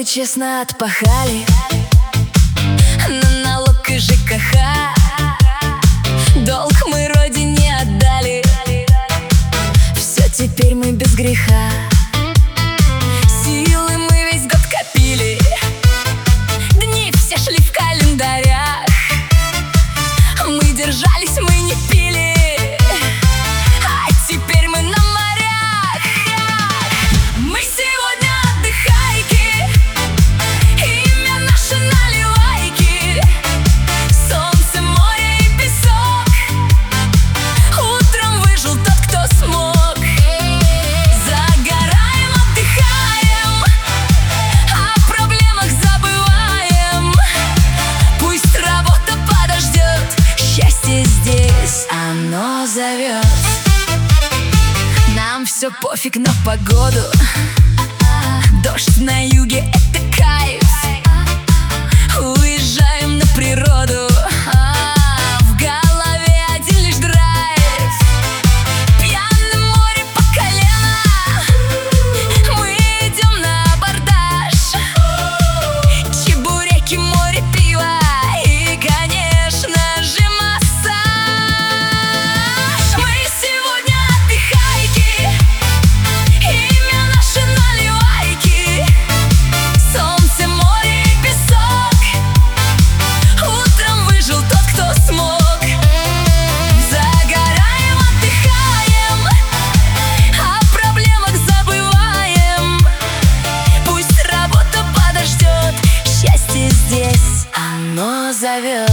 честно отпахали на налог и ЖКХ. Долг мы родине отдали, все, теперь мы без греха. Силы мы весь год копили, дни все шли в календарях. Мы держались, мы не пили, а теперь мы на морях. Мы сегодня отдыхайки, имя наше наливайки. Солнце, море и песок, утром выжил тот, кто смог. Загораем, отдыхаем, о проблемах забываем. Пусть работа подождет, счастье здесь, оно зовет. Нам все пофиг на погоду, дождь на юге — это кайф. Уезжаем на природу, в голове один лишь драйв. Пьяным море по колено, мы идем на абордаж. Чебуреки, море, пиво и, конечно же, массаж. Мы сегодня отдыхайки, имя наше наливайки. Солнце, море и песок, утром выжил тот, кто смог. Загораем, отдыхаем, о проблемах забываем. Пусть работа подождет, счастье здесь, оно зовет.